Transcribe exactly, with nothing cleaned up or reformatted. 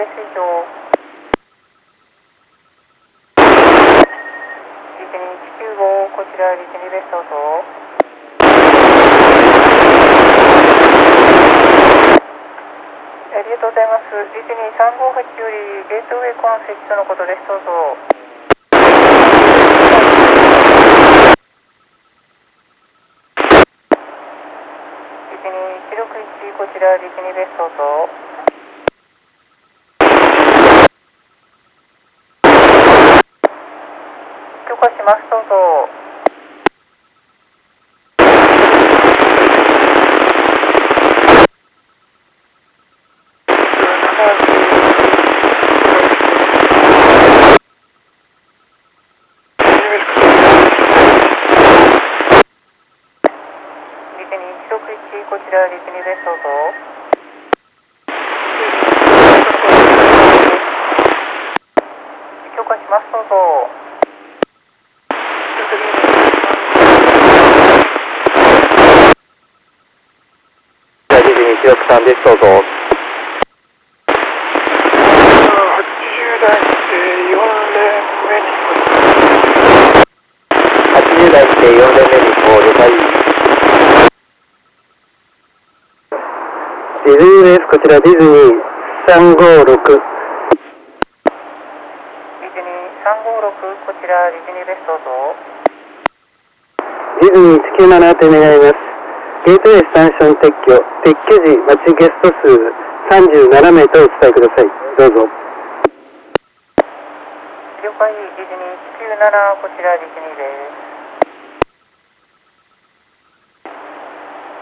水上リテにいちきゅうご、こちらリテにベストとありがとうございます。リテにさんごはちよりゲートウェイコン設置とのことです。どうぞ。リテにいちろくいち、こちらリテにベストと許可します。どうぞ。リテにいちろくいち、こちらリテにベストと許可します。どうぞ。 リテにいちろくさんです。どうぞ。 はちじゅうだいによんレーン目にはちじゅうだいにてよんレーン目にこう了解。ディズニーです。こちらディズニーさんごろく。 リテにさんごろく、こちらリテにベストとディズニーいちきゅうなな宛て願います。ゲートウェイスタンション撤去、撤去時待ちゲスト数さんじゅうななめいとお伝えください。どうぞ。 了解。リテにいちきゅうなな、こちらリテにです。